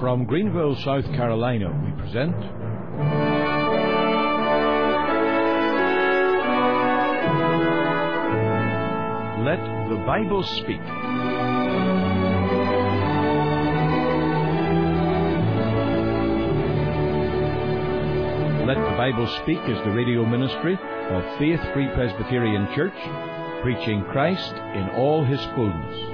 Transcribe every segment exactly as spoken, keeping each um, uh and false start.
From Greenville, South Carolina, we present Let the Bible Speak. Let the Bible Speak is the radio ministry of Faith Free Presbyterian Church, preaching Christ in all His fullness.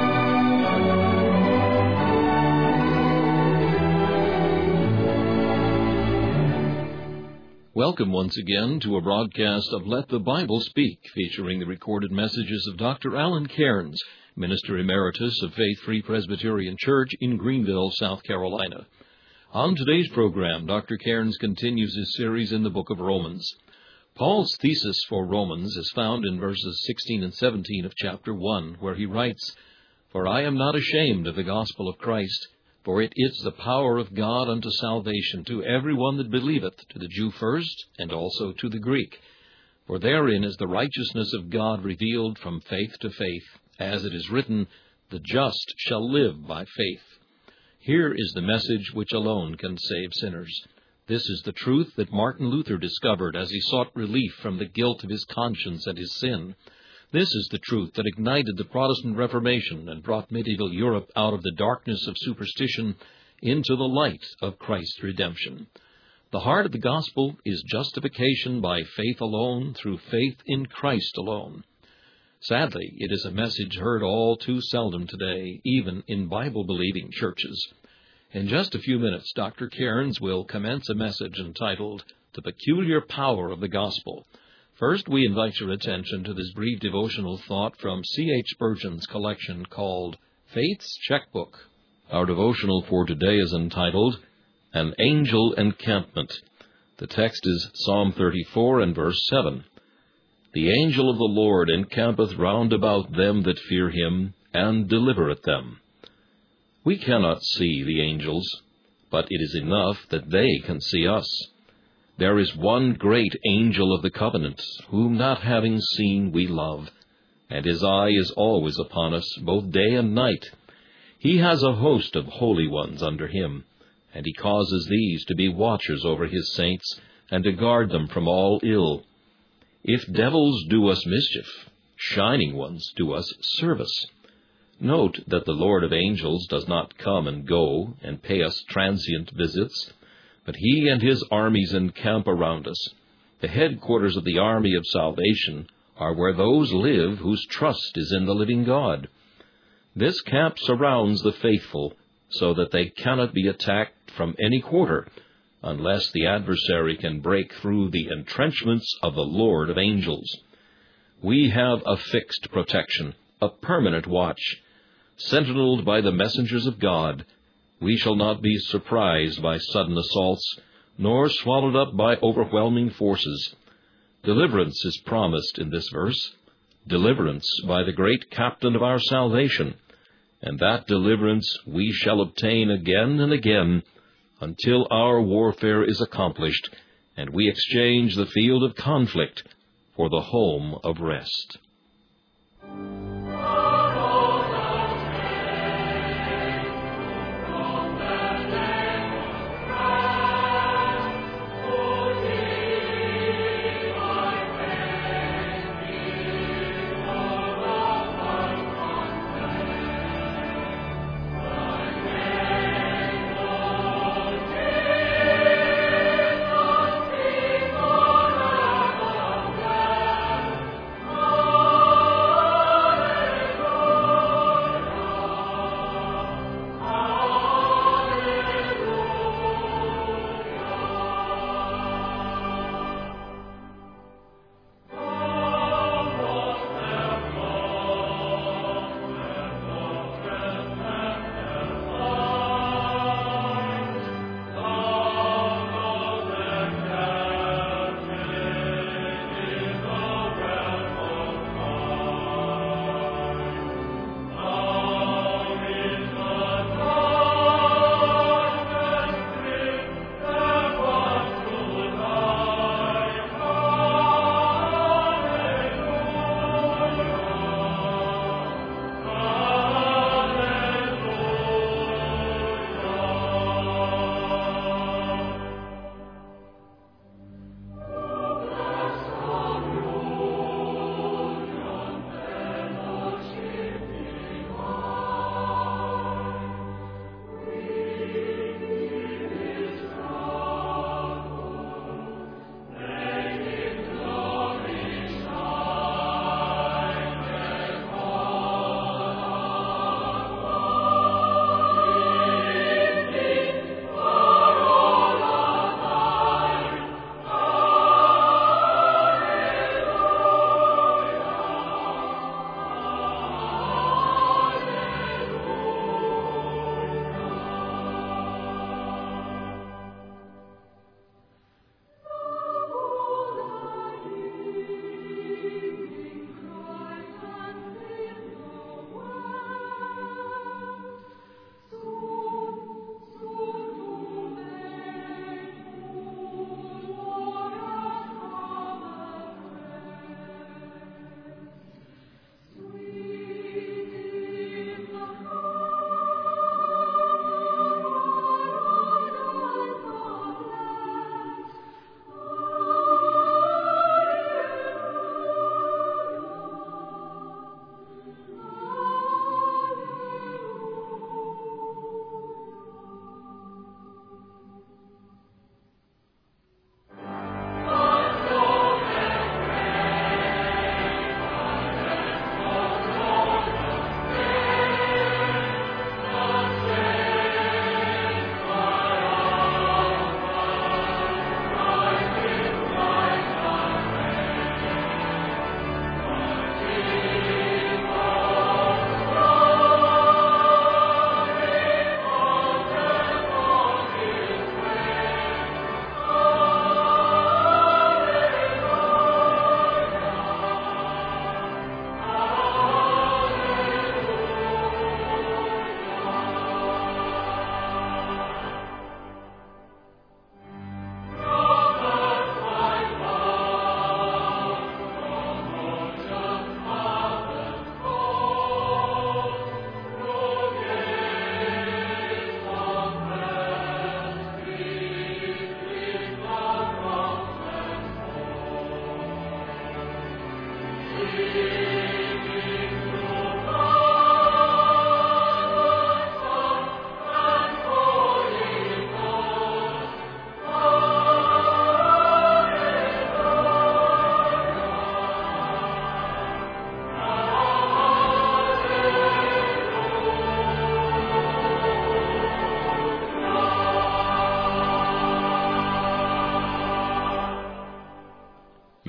Welcome once again to a broadcast of Let the Bible Speak, featuring the recorded messages of Doctor Alan Cairns, Minister Emeritus of Faith Free Presbyterian Church in Greenville, South Carolina. On today's program, Doctor Cairns continues his series in the book of Romans. Paul's thesis for Romans is found in verses sixteen and seventeen of chapter one, where he writes, "For I am not ashamed of the gospel of Christ, for it is the power of God unto salvation to every one that believeth, to the Jew first, and also to the Greek. For therein is the righteousness of God revealed from faith to faith, as it is written, The just shall live by faith." Here is the message which alone can save sinners. This is the truth that Martin Luther discovered as he sought relief from the guilt of his conscience and his sin. This is the truth that ignited the Protestant Reformation and brought medieval Europe out of the darkness of superstition into the light of Christ's redemption. The heart of the gospel is justification by faith alone, through faith in Christ alone. Sadly, it is a message heard all too seldom today, even in Bible-believing churches. In just a few minutes, Doctor Cairns will commence a message entitled, The Peculiar Power of the Gospel. First, we invite your attention to this brief devotional thought from C H Spurgeon's collection called Faith's Checkbook. Our devotional for today is entitled, An Angel Encampment. The text is Psalm thirty-four and verse seven. The angel of the Lord encampeth round about them that fear him, and delivereth them. We cannot see the angels, but it is enough that they can see us. There is one great angel of the covenant, whom not having seen we love, and his eye is always upon us, both day and night. He has a host of holy ones under him, and he causes these to be watchers over his saints, and to guard them from all ill. If devils do us mischief, shining ones do us service. Note that the Lord of angels does not come and go and pay us transient visits, but he and his armies encamp around us. The headquarters of the army of salvation are where those live whose trust is in the living God. This camp surrounds the faithful, so that they cannot be attacked from any quarter, unless the adversary can break through the entrenchments of the Lord of angels. We have a fixed protection, a permanent watch. Sentineled by the messengers of God, we shall not be surprised by sudden assaults, nor swallowed up by overwhelming forces. Deliverance is promised in this verse, deliverance by the great captain of our salvation, and that deliverance we shall obtain again and again, until our warfare is accomplished, and we exchange the field of conflict for the home of rest.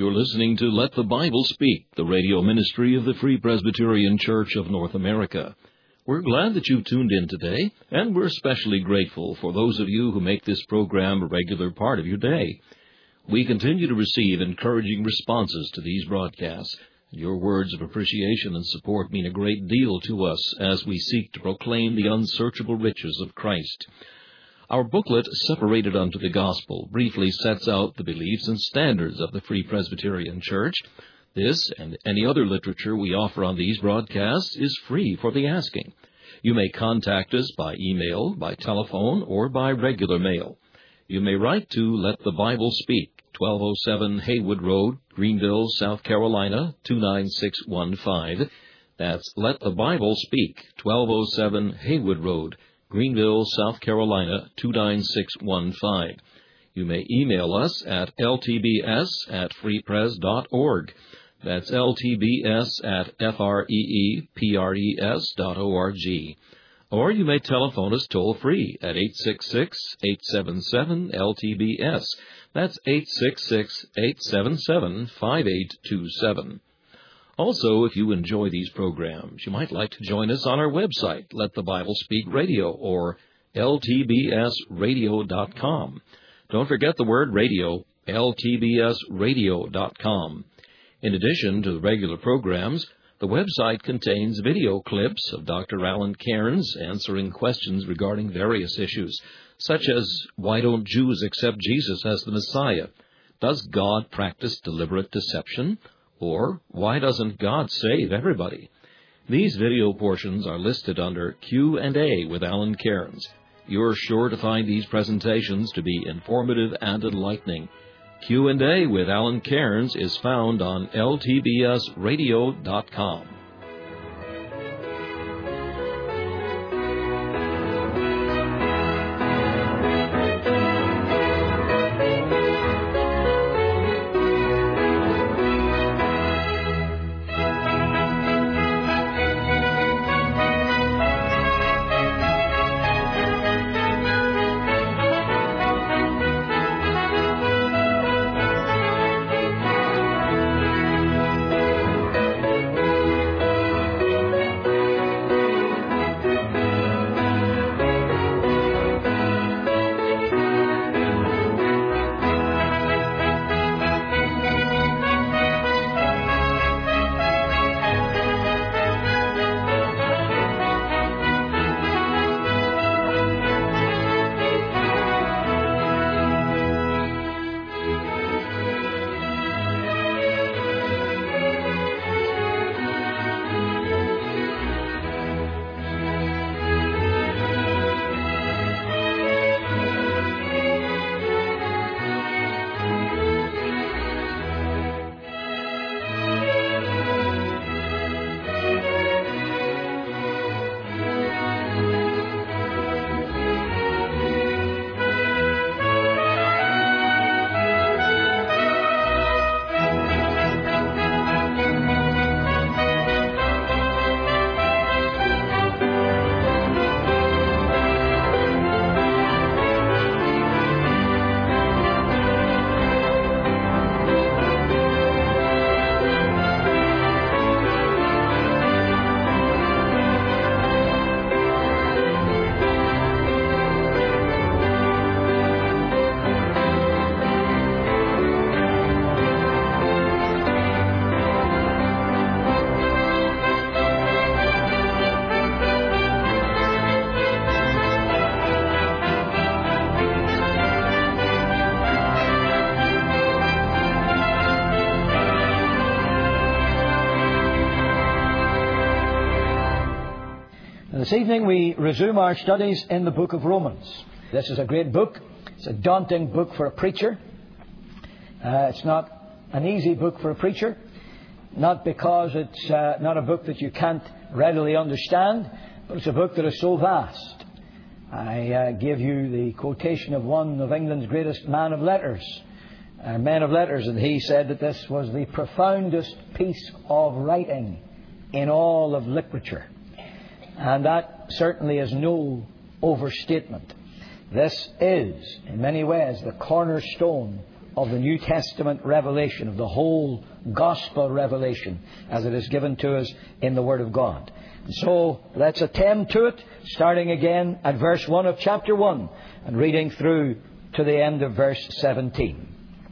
You're listening to Let the Bible Speak, the radio ministry of the Free Presbyterian Church of North America. We're glad that you've tuned in today, and we're especially grateful for those of you who make this program a regular part of your day. We continue to receive encouraging responses to these broadcasts. Your words of appreciation and support mean a great deal to us as we seek to proclaim the unsearchable riches of Christ. Our booklet, Separated Unto the Gospel, briefly sets out the beliefs and standards of the Free Presbyterian Church. This and any other literature we offer on these broadcasts is free for the asking. You may contact us by email, by telephone, or by regular mail. You may write to Let the Bible Speak, twelve oh seven Haywood Road, Greenville, South Carolina, two nine six one five. That's Let the Bible Speak, twelve oh seven Haywood Road, Greenville, South Carolina, two nine six one five. You may email us at l t b s at freepres dot org. That's l t b s at freepres dot org. Or you may telephone us toll-free at eight six six, eight seven seven, L T B S. That's eight six six, eight seven seven, five eight two seven. Also, if you enjoy these programs, you might like to join us on our website, Let the Bible Speak Radio, or l t b s radio dot com. Don't forget the word radio, l t b s radio dot com. In addition to the regular programs, the website contains video clips of Doctor Alan Cairns answering questions regarding various issues, such as, why don't Jews accept Jesus as the Messiah? Does God practice deliberate deception? Or, why doesn't God save everybody? These video portions are listed under Q and A with Alan Cairns. You're sure to find these presentations to be informative and enlightening. Q and A with Alan Cairns is found on l t b s radio dot com. This evening we resume our studies in the book of Romans. This is a great book. It's a daunting book for a preacher. Uh, it's not an easy book for a preacher, not because it's uh, not a book that you can't readily understand, but it's a book that is so vast. I uh, give you the quotation of one of England's greatest man of letters, uh, men of letters, and he said that this was the profoundest piece of writing in all of literature. And that certainly is no overstatement. This is, in many ways, the cornerstone of the New Testament revelation, of the whole gospel revelation as it is given to us in the Word of God. So let's attend to it, starting again at verse one of chapter one and reading through to the end of verse seventeen.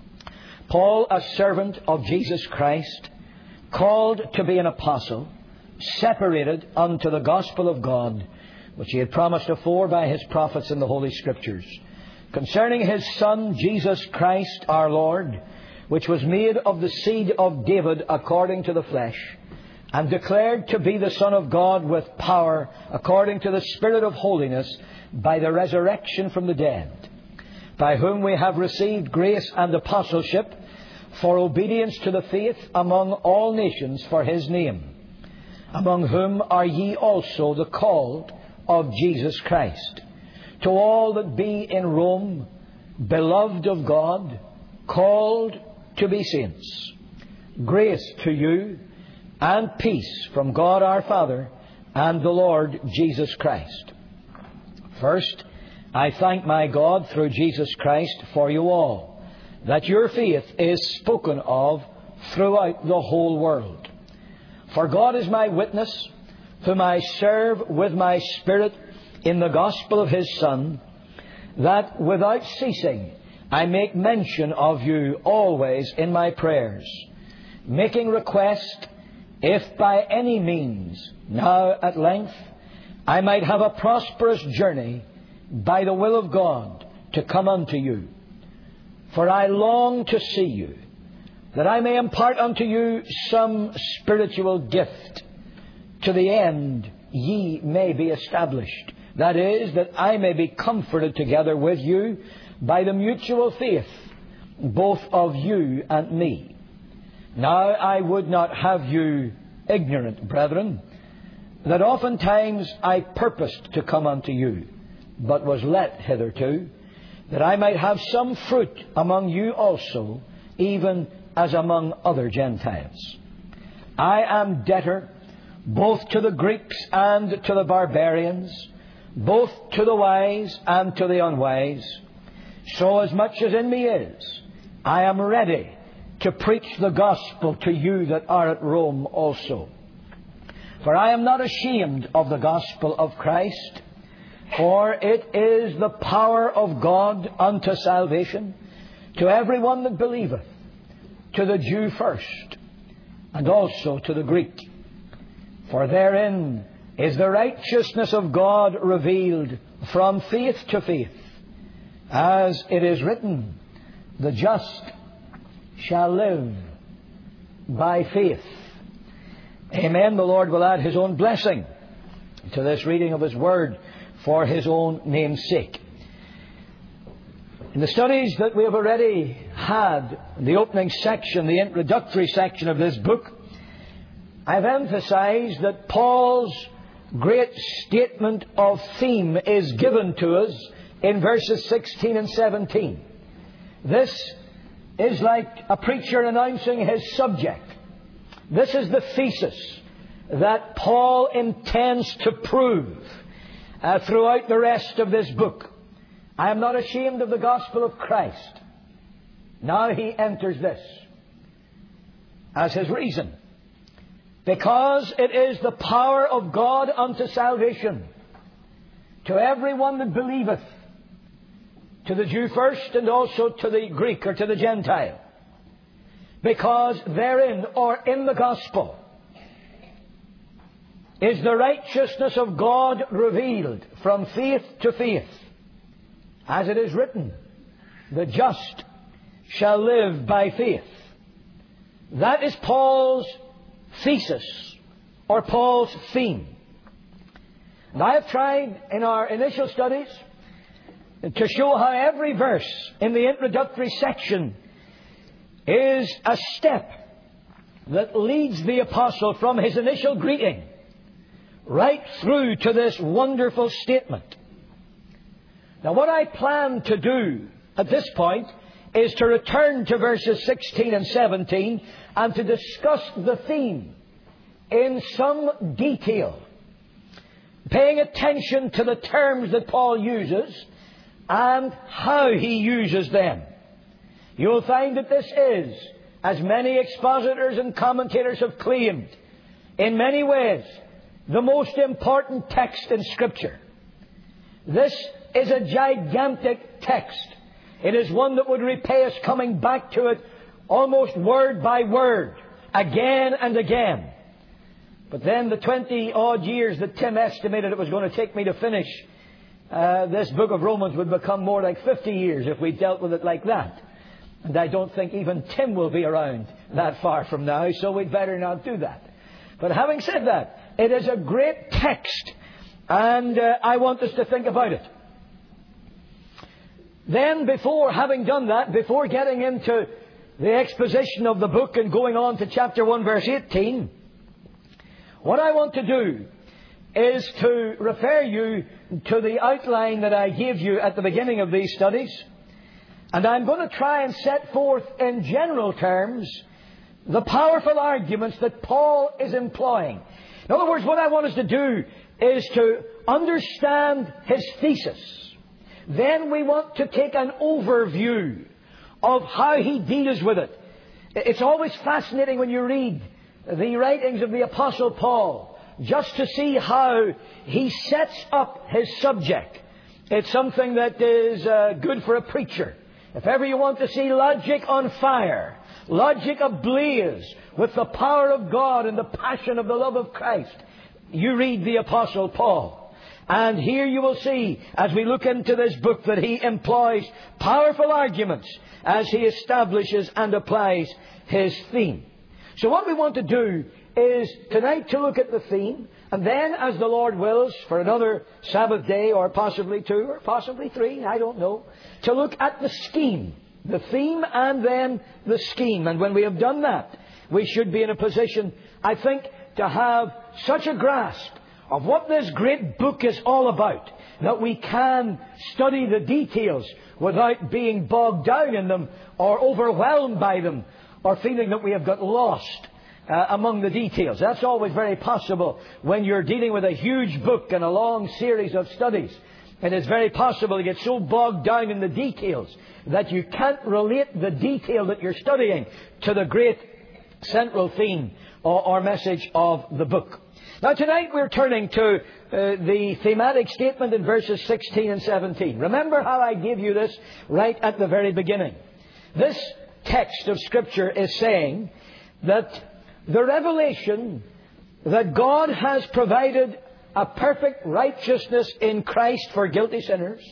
Paul, a servant of Jesus Christ, called to be an apostle, separated unto the gospel of God, which he had promised afore by his prophets in the Holy Scriptures, concerning his Son, Jesus Christ our Lord, which was made of the seed of David according to the flesh, and declared to be the Son of God with power, according to the Spirit of holiness, by the resurrection from the dead, by whom we have received grace and apostleship for obedience to the faith among all nations for his name, among whom are ye also the called of Jesus Christ. To all that be in Rome, beloved of God, called to be saints, grace to you and peace from God our Father and the Lord Jesus Christ. First, I thank my God through Jesus Christ for you all, that your faith is spoken of throughout the whole world. For God is my witness, whom I serve with my spirit in the gospel of his Son, that without ceasing I make mention of you always in my prayers, making request, if by any means now at length I might have a prosperous journey by the will of God to come unto you. For I long to see you, that I may impart unto you some spiritual gift, to the end ye may be established. That is, that I may be comforted together with you by the mutual faith, both of you and me. Now I would not have you ignorant, brethren, that oftentimes I purposed to come unto you, but was let hitherto, that I might have some fruit among you also, even as among other Gentiles. I am debtor both to the Greeks and to the barbarians, both to the wise and to the unwise. So as much as in me is, I am ready to preach the gospel to you that are at Rome also. For I am not ashamed of the gospel of Christ, for it is the power of God unto salvation to every one that believeth, to the Jew first, and also to the Greek. For therein is the righteousness of God revealed from faith to faith, as it is written, the just shall live by faith. Amen. The Lord will add his own blessing to this reading of his word for his own name's sake. In the studies that we have already had, the opening section, the introductory section of this book, I've emphasized that Paul's great statement of theme is given to us in verses sixteen and seventeen. This is like a preacher announcing his subject. This is the thesis that Paul intends to prove uh, throughout the rest of this book. I am not ashamed of the gospel of Christ. Now he enters this as his reason. Because it is the power of God unto salvation to everyone that believeth, to the Jew first and also to the Greek or to the Gentile. Because therein, or in the gospel, is the righteousness of God revealed from faith to faith. As it is written, the just shall live by faith. That is Paul's thesis, or Paul's theme. And I have tried in our initial studies to show how every verse in the introductory section is a step that leads the apostle from his initial greeting right through to this wonderful statement. Now, what I plan to do at this point is to return to verses sixteen and seventeen and to discuss the theme in some detail, paying attention to the terms that Paul uses and how he uses them. you will find that this is, as many expositors and commentators have claimed, in many ways, the most important text in Scripture. This is a gigantic text. It is one that would repay us coming back to it almost word by word, again and again. But then the twenty-odd years that Tim estimated it was going to take me to finish uh, this book of Romans would become more like fifty years if we dealt with it like that. And I don't think even Tim will be around that far from now, so we'd better not do that. But having said that, it is a great text, and uh, I want us to think about it. Then, before having done that, before getting into the exposition of the book and going on to chapter one, verse eighteen, what I want to do is to refer you to the outline that I gave you at the beginning of these studies. And I'm going to try and set forth in general terms the powerful arguments that Paul is employing. In other words, what I want us to do is to understand his thesis. Then we want to take an overview of how he deals with it. It's always fascinating when you read the writings of the Apostle Paul, just to see how he sets up his subject. It's something that is uh, good for a preacher. If ever you want to see logic on fire, logic ablaze with the power of God and the passion of the love of Christ, you read the Apostle Paul. And here you will see, as we look into this book, that he employs powerful arguments as he establishes and applies his theme. So what we want to do is tonight to look at the theme, and then, as the Lord wills, for another Sabbath day, or possibly two, or possibly three, I don't know, to look at the scheme, the theme and then the scheme. And when we have done that, we should be in a position, I think, to have such a grasp of what this great book is all about, that we can study the details without being bogged down in them or overwhelmed by them or feeling that we have got lost uh, among the details. That's always very possible when you're dealing with a huge book and a long series of studies. It is very possible to get so bogged down in the details that you can't relate the detail that you're studying to the great central theme or, or message of the book. Now tonight we're turning to uh, the thematic statement in verses sixteen and seventeen. Remember how I gave you this right at the very beginning. This text of Scripture is saying that the revelation that God has provided a perfect righteousness in Christ for guilty sinners,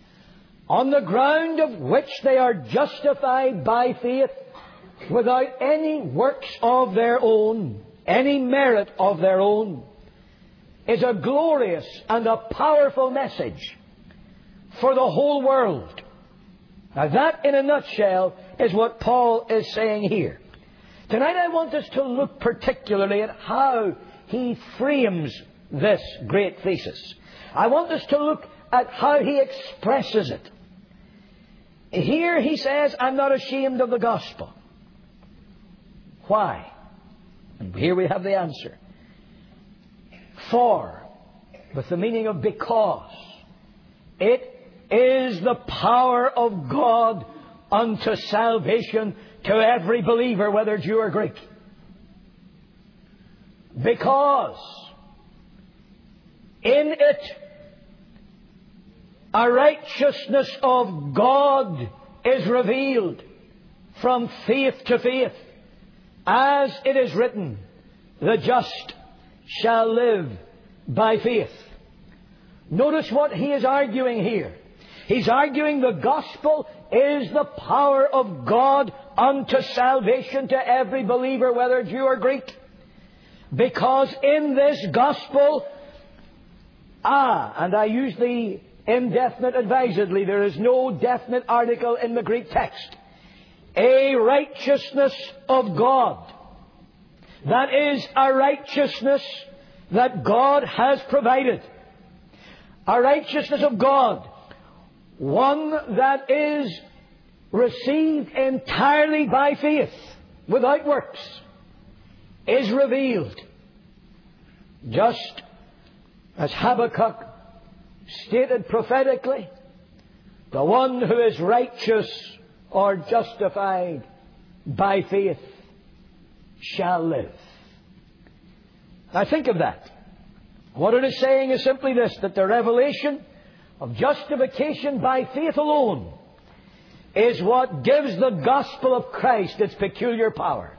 on the ground of which they are justified by faith without any works of their own, any merit of their own, is a glorious and a powerful message for the whole world. Now that, in a nutshell, is what Paul is saying here. Tonight I want us to look particularly at how he frames this great thesis. I want us to look at how he expresses it. Here he says, I'm not ashamed of the gospel. Why? And here we have the answer. For, with the meaning of because, it is the power of God unto salvation to every believer, whether Jew or Greek. Because in it a righteousness of God is revealed from faith to faith, as it is written, the just shall live by faith. Notice what he is arguing here. He's arguing the gospel is the power of God unto salvation to every believer, whether Jew or Greek. Because in this gospel, ah, and I use the indefinite advisedly, there is no definite article in the Greek text, a righteousness of God. That is a righteousness that God has provided. A righteousness of God. One that is received entirely by faith, without works, is revealed. Just as Habakkuk stated prophetically, the one who is righteous or justified by faith shall live. Now think of that. What it is saying is simply this, that the revelation of justification by faith alone is what gives the gospel of Christ its peculiar power.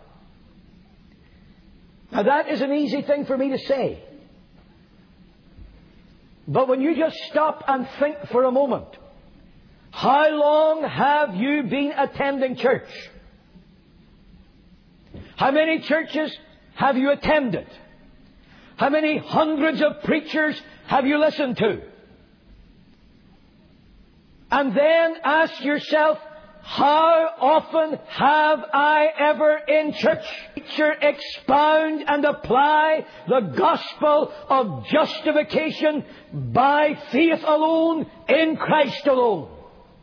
Now that is an easy thing for me to say. But when you just stop and think for a moment, how long have you been attending church? How many churches have you attended? How many hundreds of preachers have you listened to? And then ask yourself, how often have I ever in church preacher expound and apply the gospel of justification by faith alone in Christ alone?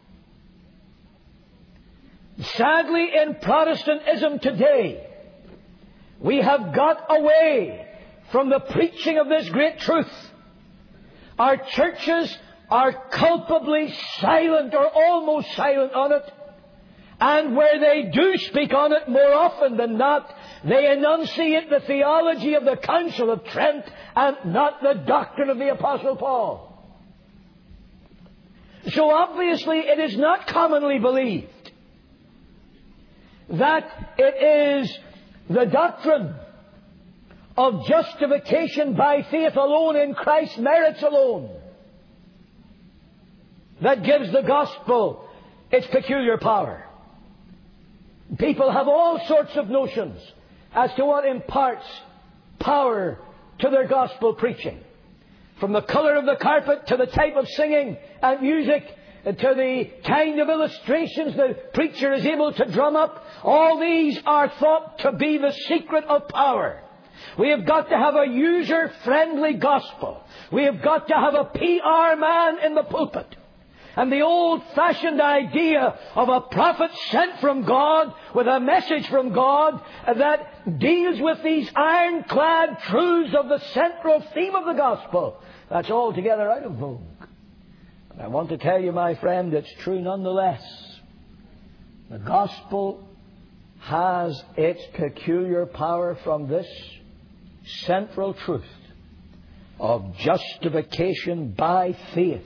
Sadly, in Protestantism today, we have got away from the preaching of this great truth. Our churches are culpably silent or almost silent on it. And where they do speak on it, more often than not, they enunciate the theology of the Council of Trent and not the doctrine of the Apostle Paul. So obviously it is not commonly believed that it is the doctrine of justification by faith alone in Christ's merits alone that gives the gospel its peculiar power. People have all sorts of notions as to what imparts power to their gospel preaching. From the colour of the carpet to the type of singing and music to the kind of illustrations the preacher is able to drum up, all these are thought to be the secret of power. We have got to have a user-friendly gospel. We have got to have a P R man in the pulpit. And the old-fashioned idea of a prophet sent from God with a message from God that deals with these ironclad truths of the central theme of the gospel, that's altogether out of vogue. And I want to tell you, my friend, it's true nonetheless. The gospel has its peculiar power from this central truth of justification by faith,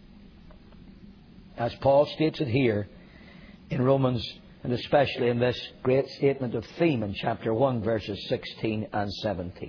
as Paul states it here in Romans, and especially in this great statement of theme in chapter one, verses sixteen and seventeen.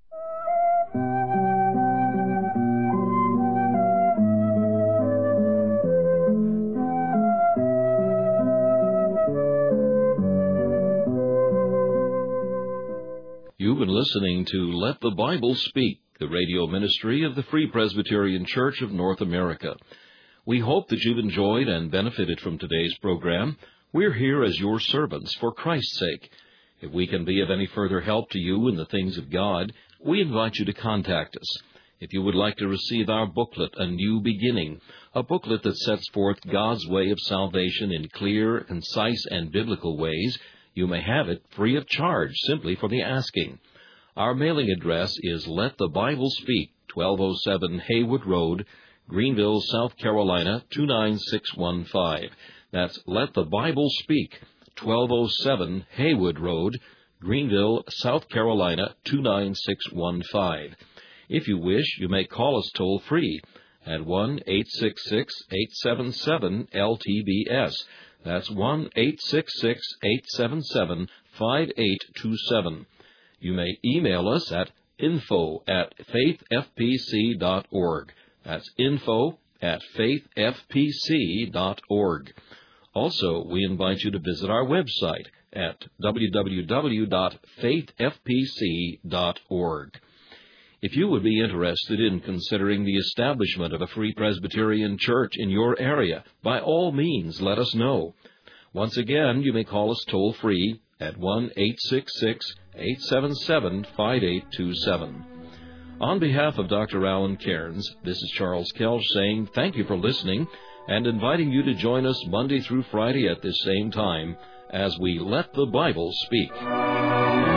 You've been listening to Let the Bible Speak, the radio ministry of the Free Presbyterian Church of North America. We hope that you've enjoyed and benefited from today's program. We're here as your servants for Christ's sake. If we can be of any further help to you in the things of God, we invite you to contact us. If you would like to receive our booklet, A New Beginning, a booklet that sets forth God's way of salvation in clear, concise, and biblical ways, you may have it free of charge simply for the asking. Our mailing address is Let the Bible Speak, twelve oh seven Haywood Road, Greenville, South Carolina, two nine six one five. That's Let the Bible Speak, twelve oh seven Haywood Road, Greenville, South Carolina, two nine six one five. If you wish, you may call us toll-free at one eight six six, eight seven seven, L T B S. That's one eight six six, eight seven seven, five eight two seven. You may email us at info at faith f p c dot org. That's info at faith f p c dot org. Also, we invite you to visit our website at w w w dot faith f p c dot org. If you would be interested in considering the establishment of a Free Presbyterian Church in your area, by all means, let us know. Once again, you may call us toll-free at one eight six six, eight seven seven, five eight two seven. On behalf of Doctor Alan Cairns, this is Charles Kelch saying thank you for listening and inviting you to join us Monday through Friday at this same time as we Let the Bible Speak.